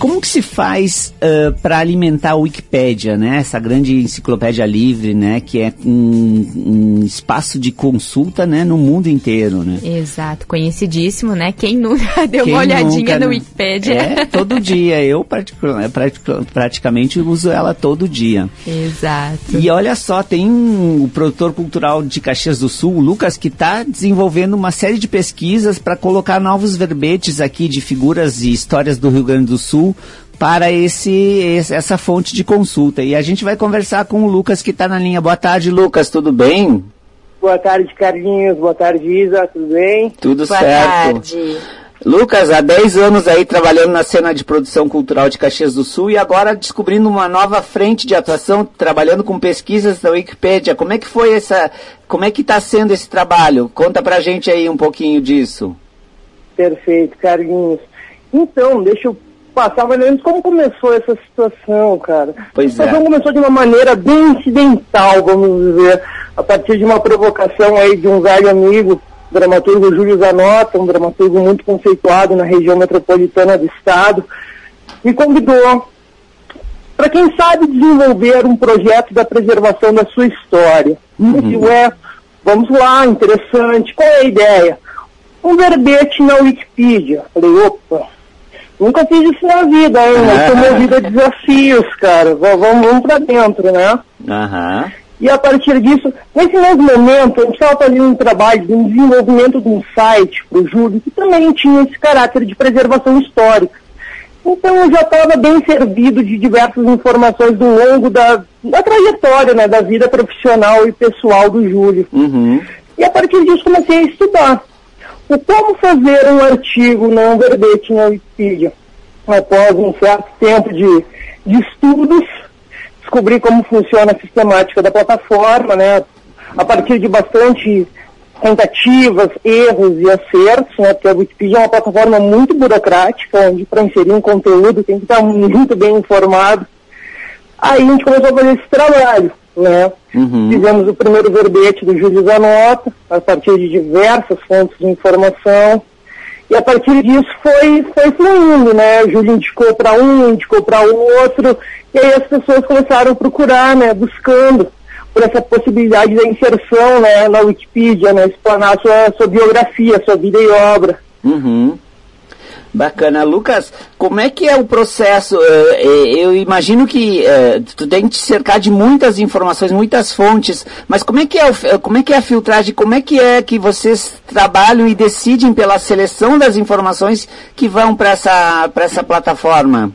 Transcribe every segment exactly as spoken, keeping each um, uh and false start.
como que se faz uh, para alimentar a Wikipédia, né? Essa grande enciclopédia livre, né? Que é um, um espaço de consulta, né? No mundo inteiro, né? Exato, conhecidíssimo, né? Quem nunca deu Quem uma olhadinha nunca, no né? Wikipédia? É, todo dia. Eu particular, praticamente uso ela todo dia. Exato. E olha só, tem um, o produtor cultural de Caxias do Sul, o Lucas, que está desenvolvendo uma série de pesquisas para colocar novos verbetes aqui de figuras e histórias do Rio Grande do Sul para esse, esse, essa fonte de consulta. E a gente vai conversar com o Lucas, que está na linha. Boa tarde, Lucas, tudo bem? Boa tarde, Carlinhos. Boa tarde, Isa. Tudo bem? Tudo Boa certo. Tarde. Lucas, há dez anos aí trabalhando na cena de produção cultural de Caxias do Sul e agora descobrindo uma nova frente de atuação, trabalhando com pesquisas da Wikipédia. Como é que foi essa, como é que está sendo esse trabalho? Conta pra gente aí um pouquinho disso. Perfeito, Carlinhos. Então, deixa eu passar mais ou menos como começou essa situação, cara. Pois a situação é. começou de uma maneira bem incidental, vamos dizer, a partir de uma provocação aí de um velho amigo, o dramaturgo Júlio Zanota, um dramaturgo muito conceituado na região metropolitana do estado, me convidou para, quem sabe, desenvolver um projeto da preservação da sua história. Uhum. Eu disse, ué, vamos lá, interessante, qual é a ideia? Um verbete na Wikipedia. Falei, opa, nunca fiz isso na vida, hein? Mas tô movido a desafios, cara. Vamos, vamos pra dentro, né? Aham. E a partir disso, nesse mesmo momento, a gente estava fazendo um trabalho de um desenvolvimento de um site para o Júlio, que também tinha esse caráter de preservação histórica. Então eu já estava bem servido de diversas informações do longo da, da trajetória, né, da vida profissional e pessoal do Júlio. Uhum. E a partir disso comecei a estudar o como fazer um artigo, né, um verbete na Wikipedia. Após um certo tempo de, de estudos, descobri como funciona a sistemática da plataforma, né, a partir de bastante tentativas, erros e acertos, né, porque a Wikipedia é uma plataforma muito burocrática, onde para inserir um conteúdo tem que estar muito bem informado. Aí a gente começou a fazer esse trabalho, né, uhum. Fizemos o primeiro verbete do Júlio Zanota, a partir de diversas fontes de informação, e a partir disso foi, foi fluindo, né, o Júlio indicou para um, indicou para o outro, e aí as pessoas começaram a procurar, né, buscando por essa possibilidade da inserção, né, na Wikipedia, né, explanar sua, sua biografia, sua vida e obra. Uhum. Bacana. Lucas, como é que é o processo? Eu imagino que tu tem que te cercar de muitas informações, muitas fontes, mas como é que é, como é que é a filtragem? Como é que é que vocês trabalham e decidem pela seleção das informações que vão para essa, para essa plataforma?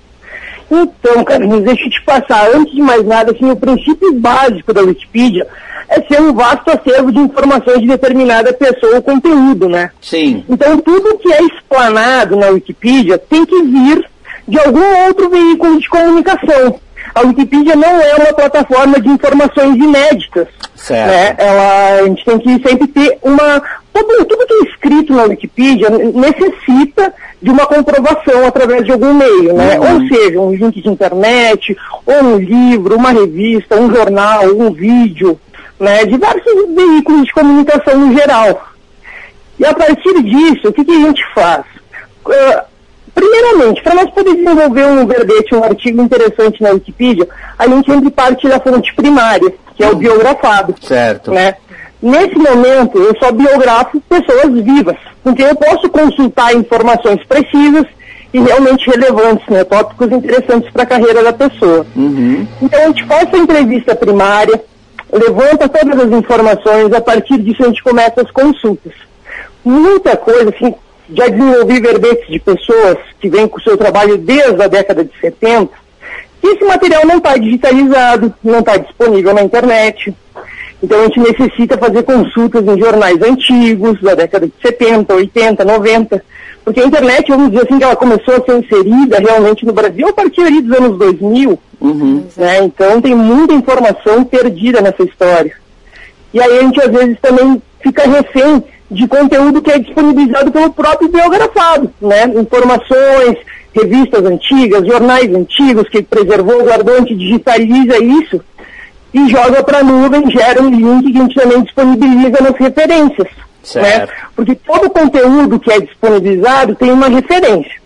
Então, Carlinhos, deixa eu te passar. Antes de mais nada, assim, o princípio básico da Wikipedia é ser um vasto acervo de informações de determinada pessoa ou conteúdo, né? Sim. Então, tudo que é explanado na Wikipedia tem que vir de algum outro veículo de comunicação. A Wikipedia não é uma plataforma de informações inéditas. Certo. Né? Ela, a gente tem que sempre ter uma... Tudo, tudo que é escrito na Wikipedia necessita de uma comprovação através de algum meio, né? Uhum. Ou seja, um link de internet, ou um livro, uma revista, um jornal, um vídeo, né? Diversos veículos de comunicação no geral. E a partir disso, o que, que a gente faz? Uh, primeiramente, para nós poder desenvolver um verbete, um artigo interessante na Wikipedia, a gente sempre parte da fonte primária, que é o biografado. Certo. Né? Nesse momento, eu só biografo pessoas vivas, porque eu posso consultar informações precisas e realmente relevantes, né? Tópicos interessantes para a carreira da pessoa. Uhum. Então a gente faz a entrevista primária, levanta todas as informações, a partir disso a gente começa as consultas. Muita coisa, assim, já desenvolvi verbetes de pessoas que vêm com o seu trabalho desde a década de setenta, e esse material não está digitalizado, não está disponível na internet. Então a gente necessita fazer consultas em jornais antigos, da década de setenta, oitenta, noventa, porque a internet, vamos dizer assim, que ela começou a ser inserida realmente no Brasil a partir ali dos anos dois mil, uhum. né? Então tem muita informação perdida nessa história. E aí a gente às vezes também fica refém de conteúdo que é disponibilizado pelo próprio biografado, né? Informações, revistas antigas, jornais antigos que preservou, guardou, a gente digitaliza isso e joga para a nuvem, gera um link que a gente também disponibiliza nas referências. Né? Porque todo conteúdo que é disponibilizado tem uma referência.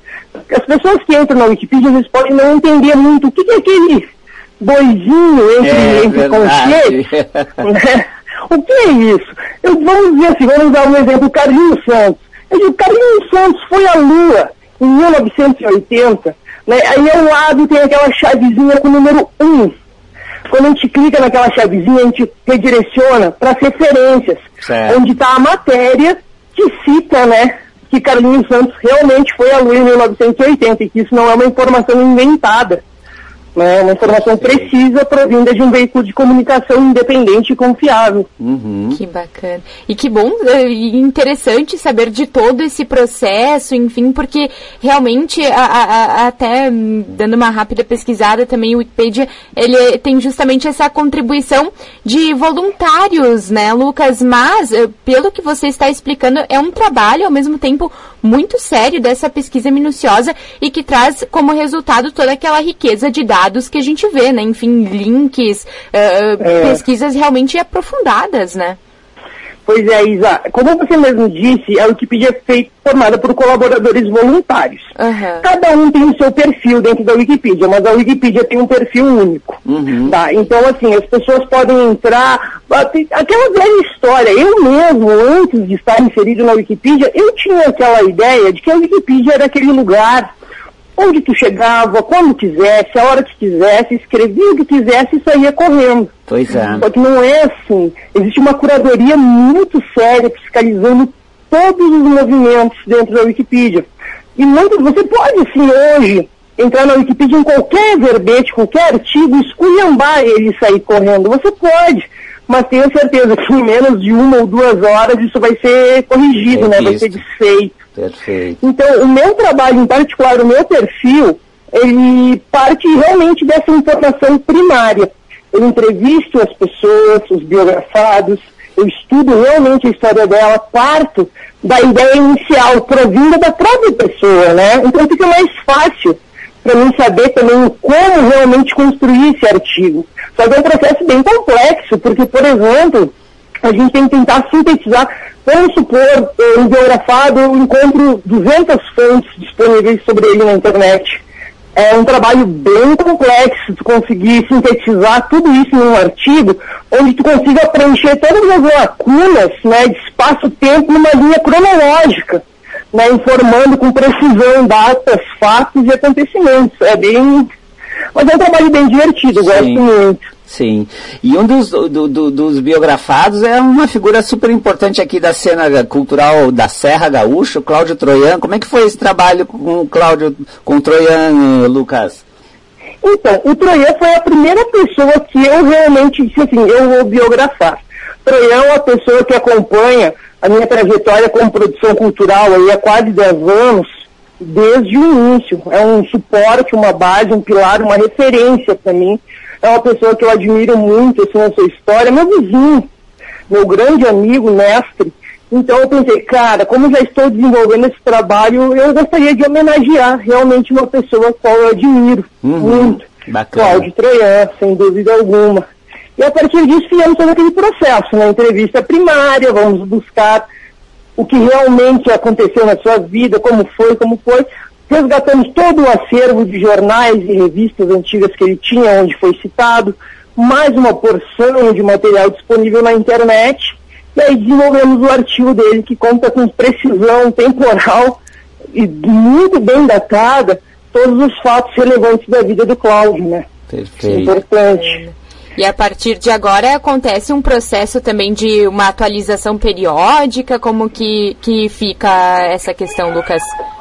As pessoas que entram na Wikipedia, às vezes podem não entender muito o que, que é aquele doisinho entre, é, entre colchetes, né? O que é isso? Eu, vamos dizer assim, vamos dar um exemplo, o Carlinhos Santos. Eu digo, Carlinhos Santos foi à Lua em mil novecentos e oitenta, né? Aí ao lado tem aquela chavezinha com o número um. Quando a gente clica naquela chavezinha, a gente redireciona para as referências, certo, onde está a matéria que cita, né, que Carlinhos Santos realmente foi à Lua em mil novecentos e oitenta, e que isso não é uma informação inventada. Né, uma informação precisa, provinda de um veículo de comunicação independente e confiável. Uhum. Que bacana. E que bom e interessante saber de todo esse processo, enfim, porque realmente, a, a, a, até dando uma rápida pesquisada também, o Wikipedia, ele tem justamente essa contribuição de voluntários, né, Lucas? Mas, pelo que você está explicando, é um trabalho, ao mesmo tempo, muito sério dessa pesquisa minuciosa e que traz como resultado toda aquela riqueza de dados que a gente vê, né? Enfim, links, uh, é. pesquisas realmente aprofundadas, né? Pois é, Isa. Como você mesmo disse, a Wikipedia é feita, formada por colaboradores voluntários. Uhum. Cada um tem o seu perfil dentro da Wikipedia, mas a Wikipedia tem um perfil único. Uhum. Tá? Então, assim, as pessoas podem entrar... Aquela velha história, eu mesmo, antes de estar inserido na Wikipedia, eu tinha aquela ideia de que a Wikipedia era aquele lugar onde tu chegava, quando quisesse, a hora que quisesse, escrevia o que quisesse e saía correndo. Pois é. Só que não é assim. Existe uma curadoria muito séria fiscalizando todos os movimentos dentro da Wikipedia. E muito, você pode, assim, hoje, entrar na Wikipedia em qualquer verbete, qualquer artigo, esculhambar ele e sair correndo. Você pode, mas tenho certeza que em menos de uma ou duas horas isso vai ser corrigido, é né? Isso. Vai ser desfeito. Perfeito. Então, o meu trabalho, em particular, o meu perfil, ele parte realmente dessa informação primária. Eu entrevisto as pessoas, os biografados, eu estudo realmente a história dela, parto da ideia inicial, provinda da própria pessoa, né? Então fica mais fácil para mim saber também como realmente construir esse artigo. Só que é um processo bem complexo, porque, por exemplo, a gente tem que tentar sintetizar. Vamos supor, um biografado, eu encontro duzentas fontes disponíveis sobre ele na internet. É um trabalho bem complexo tu conseguir sintetizar tudo isso num artigo, onde tu consiga preencher todas as lacunas, né, de espaço-tempo numa linha cronológica, né, informando com precisão datas, fatos e acontecimentos. É bem... Mas é um trabalho bem divertido, eu gosto muito. Sim, e um dos, do, do, dos biografados é uma figura super importante aqui da cena cultural da Serra Gaúcha, o Cláudio Troian. Como é que foi esse trabalho com o Cláudio, com o Troian, Lucas? Então, o Troian foi a primeira pessoa que eu realmente disse assim, eu vou biografar. Troian é uma pessoa que acompanha a minha trajetória como produção cultural aí há quase dez anos, desde o início. É um suporte, uma base, um pilar, uma referência para mim. É uma pessoa que eu admiro muito, assim, na sua história, meu vizinho, meu grande amigo, mestre. Então eu pensei, cara, como já estou desenvolvendo esse trabalho, eu gostaria de homenagear realmente uma pessoa que eu admiro uhum, muito. Bacana. Cláudio Troian, sem dúvida alguma. E a partir disso fizemos todo aquele processo, na entrevista primária, vamos buscar o que realmente aconteceu na sua vida, como foi, como foi. Resgatamos todo o acervo de jornais e revistas antigas que ele tinha, onde foi citado, mais uma porção de material disponível na internet, e aí desenvolvemos o artigo dele, que conta com precisão temporal e muito bem datada todos os fatos relevantes da vida do Cláudio, né? Perfeito. Importante. E a partir de agora acontece um processo também de uma atualização periódica, como que, que fica essa questão, Lucas?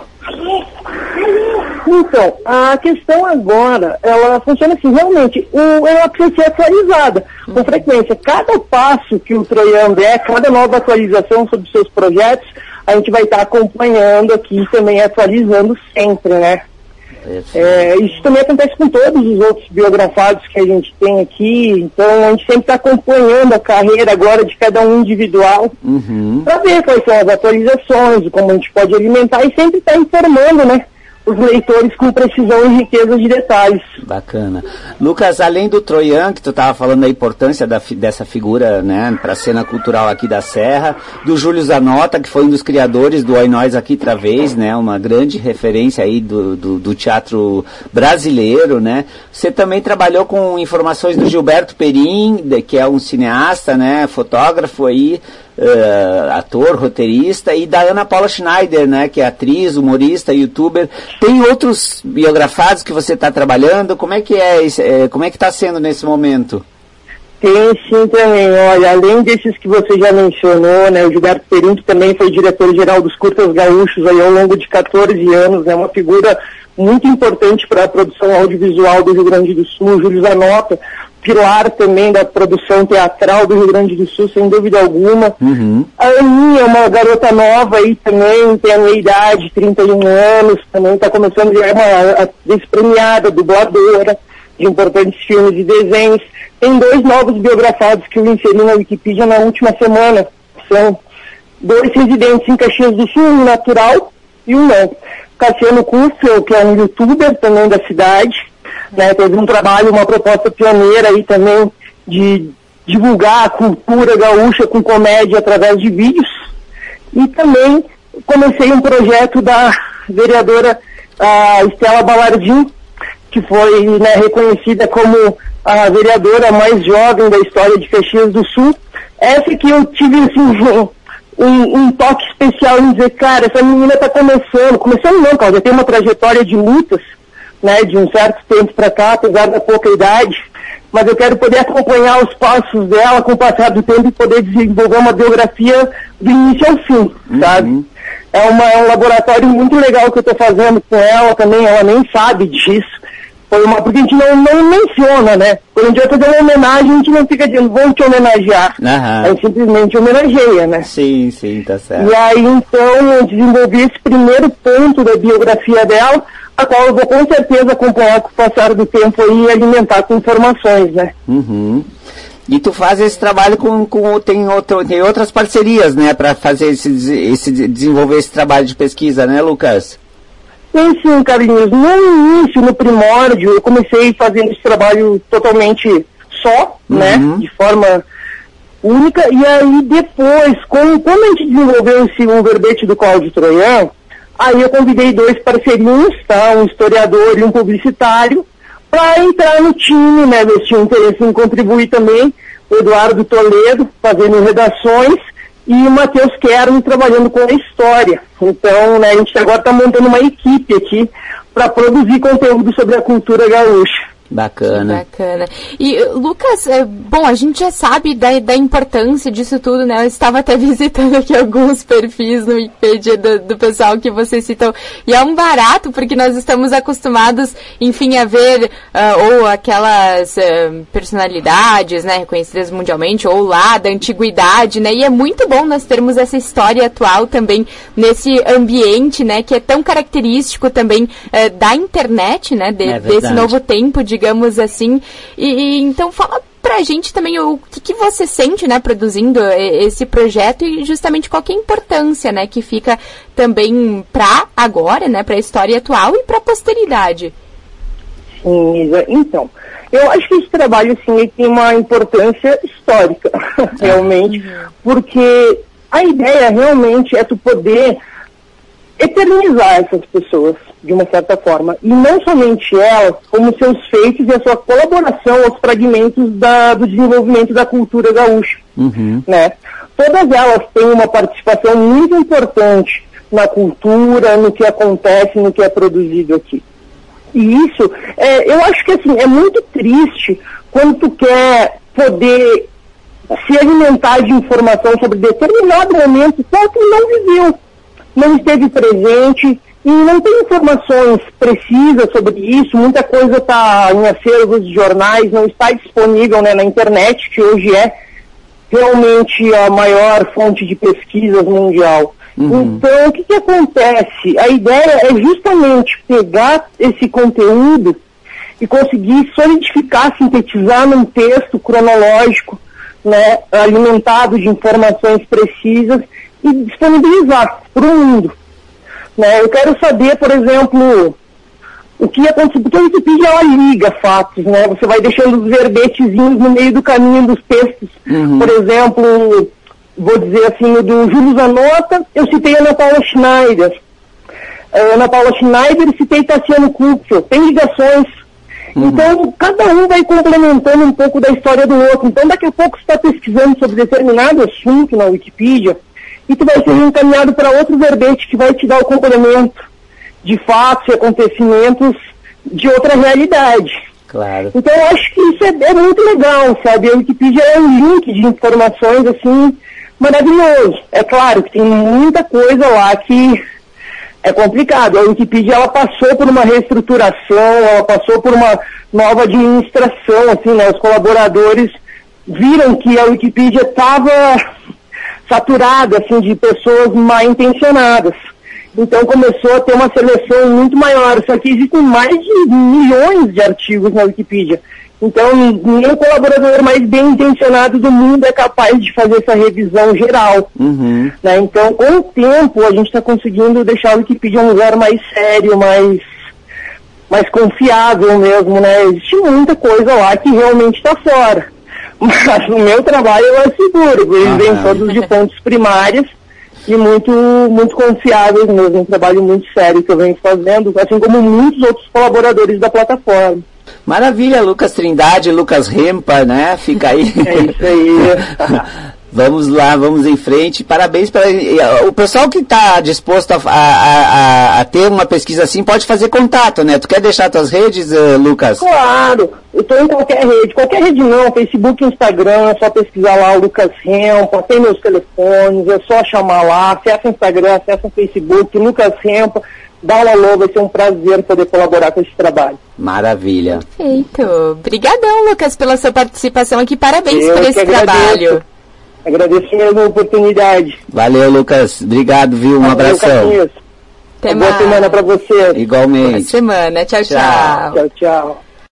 Então, a questão agora, ela funciona assim, realmente, o, ela precisa ser atualizada com uhum. frequência. Cada passo que o Troian der, cada nova atualização sobre seus projetos, a gente vai estar acompanhando aqui também, atualizando sempre, né? É, isso também acontece com todos os outros biografados que a gente tem aqui, então a gente sempre está acompanhando a carreira agora de cada um individual, uhum. para ver quais são as atualizações, como a gente pode alimentar e sempre está informando, né, os leitores com precisão e riqueza de detalhes. Bacana. Lucas, além do Troian, que tu estava falando da importância da, dessa figura, né, para a cena cultural aqui da Serra, do Júlio Zanota, que foi um dos criadores do Oi Nós Aqui Outra Vez, né, uma grande referência aí do, do, do teatro brasileiro, né, você também trabalhou com informações do Gilberto Perim, de, que é um cineasta, né, fotógrafo aí, Uh, ator, roteirista, e da Ana Paula Schneider, né, que é atriz, humorista, youtuber. Tem outros biografados que você está trabalhando? Como é que é, é como é que está sendo nesse momento? Tem sim também, olha, além desses que você já mencionou, né, o Gilberto Perim, que também foi diretor-geral dos Curtas Gaúchos aí ao longo de quatorze anos, é né, uma figura muito importante para a produção audiovisual do Rio Grande do Sul, o Júlio Zanota, pilar também da produção teatral do Rio Grande do Sul, sem dúvida alguma. Uhum. A Aninha é uma garota nova aí também, tem a minha idade, trinta e um anos, também está começando, já é uma atriz premiada, dubladora, de importantes filmes e desenhos. Tem dois novos biografados que eu inseri na Wikipedia na última semana. São dois residentes em Caxias do Sul, um natural e um não. Cassiano Kuffel, que é um youtuber também da cidade, né, teve um trabalho, uma proposta pioneira aí também de divulgar a cultura gaúcha com comédia através de vídeos. E também comecei um projeto da vereadora a Estela Balardim, que foi, né, reconhecida como a vereadora mais jovem da história de Caxias do Sul. Essa que eu tive assim, um, um toque especial em dizer, cara, essa menina está começando, começando não, ela já tem uma trajetória de lutas, né, de um certo tempo para cá, apesar da pouca idade, mas eu quero poder acompanhar os passos dela com o passar do tempo e poder desenvolver uma biografia do início ao fim, uhum. sabe? É, uma, é um laboratório muito legal que eu estou fazendo com ela também, ela nem sabe disso. Foi uma, porque a gente não, não menciona, né? Quando a gente vai fazer uma homenagem, a gente não fica dizendo, vamos te homenagear. Uhum. A gente simplesmente homenageia, né? Sim, sim, tá certo. E aí, então, eu desenvolvi esse primeiro ponto da biografia dela, a qual eu vou com certeza acompanhar com o passar do tempo aí e alimentar com informações, né? Uhum. E tu faz esse trabalho com, com tem, outro, tem outras parcerias, né, para fazer esse, esse, desenvolver esse trabalho de pesquisa, né, Lucas? Sim, sim, Carlinhos. No início, no primórdio, eu comecei fazendo esse trabalho totalmente só, uhum. né, de forma única, e aí depois, com, quando a gente desenvolveu esse um verbete do Cláudio Troian, aí eu convidei dois parceirinhos, tá, um historiador e um publicitário, para entrar no time, né, eles tinham interesse em contribuir também, o Eduardo Toledo, fazendo redações, e o Matheus Kern trabalhando com a história. Então, né, a gente agora está montando uma equipe aqui para produzir conteúdo sobre a cultura gaúcha. Bacana. Que bacana. E, Lucas, é, bom, a gente já sabe da, da importância disso tudo, né? Eu estava até visitando aqui alguns perfis no Wikipedia do, do pessoal que vocês citam. E é um barato, porque nós estamos acostumados, enfim, a ver uh, ou aquelas uh, personalidades, né, reconhecidas mundialmente, ou lá da antiguidade, né? E é muito bom nós termos essa história atual também nesse ambiente, né, que é tão característico também uh, da internet, né? De, é desse novo tempo, digamos assim, e, e então fala pra gente também o que, que você sente, né, produzindo esse projeto e justamente qual que é a importância, né, que fica também pra agora, né, pra história atual e pra posteridade. Sim, Isa. Então, eu acho que esse trabalho, assim, tem uma importância histórica, realmente, uhum. porque a ideia realmente é tu poder eternizar essas pessoas, de uma certa forma, e não somente elas, como seus feitos e a sua colaboração aos fragmentos da, do desenvolvimento da cultura gaúcha, uhum. né? Todas elas têm uma participação muito importante na cultura, no que acontece, no que é produzido aqui. E isso, é, eu acho que assim, é muito triste quando tu quer poder se alimentar de informação sobre determinado momento, só que não viveu, não esteve presente, e não tem informações precisas sobre isso, muita coisa está em acervos de jornais, não está disponível, né, na internet, que hoje é realmente a maior fonte de pesquisas mundial. Uhum. Então, o que, que acontece? A ideia é justamente pegar esse conteúdo e conseguir solidificar, sintetizar num texto cronológico, né, alimentado de informações precisas e disponibilizar para o mundo. né? Eu quero saber, por exemplo, o que acontece, porque a Wikipedia ela liga fatos, né? Você vai deixando os verbetezinhos no meio do caminho dos textos. Uhum. Por exemplo, vou dizer assim, o do Júlio Zanota, eu citei a Ana Paula Schneider. A Ana Paula Schneider e citei Tassiano Kupfel. Tem ligações. Uhum. Então, cada um vai complementando um pouco da história do outro. Então, daqui a pouco você está pesquisando sobre determinado assunto na Wikipedia e tu vai ser encaminhado para outro verbete que vai te dar o complemento de fatos e acontecimentos de outra realidade. Claro. Então, eu acho que isso é, é muito legal, sabe? A Wikipedia é um link de informações, assim, maravilhoso. É claro que tem muita coisa lá que é complicado. A Wikipedia, ela passou por uma reestruturação, ela passou por uma nova administração, assim, né? Os colaboradores viram que a Wikipedia estava saturada, assim, de pessoas mal intencionadas. Então começou a ter uma seleção muito maior. Só que existem mais de milhões de artigos na Wikipedia. Então, nem o colaborador mais bem intencionado do mundo é capaz de fazer essa revisão geral. Uhum. Né? Então, com o tempo, a gente está conseguindo deixar a Wikipedia um lugar mais sério, mais, mais confiável mesmo, né? Existe muita coisa lá que realmente está fora. Mas o meu trabalho é seguro, eles vêm todos de fontes primárias e muito, muito confiáveis mesmo. Um trabalho muito sério que eu venho fazendo, assim como muitos outros colaboradores da plataforma. Maravilha, Lucas Trindade, Lucas Rempa, né? Fica aí. É isso aí. Vamos lá, vamos em frente. Parabéns para o pessoal que está disposto a, a, a, a ter uma pesquisa assim, pode fazer contato, né? Tu quer deixar tuas redes, uh, Lucas? Claro, eu estou em qualquer rede, qualquer rede não, Facebook, Instagram, é só pesquisar lá o Lucas Rempa, tem meus telefones, é só chamar lá, acessa o Instagram, acessa o Facebook, Lucas Rempa, dá um alô, vai ser um prazer poder colaborar com esse trabalho. Maravilha. Perfeito. Obrigadão, Lucas, pela sua participação aqui, parabéns eu por esse trabalho. Agradeço mesmo a oportunidade. Valeu, Lucas. Obrigado, viu? Um Valeu, abração. Até Boa mais. semana para você. Igualmente. Boa semana. Tchau, tchau. Tchau, tchau.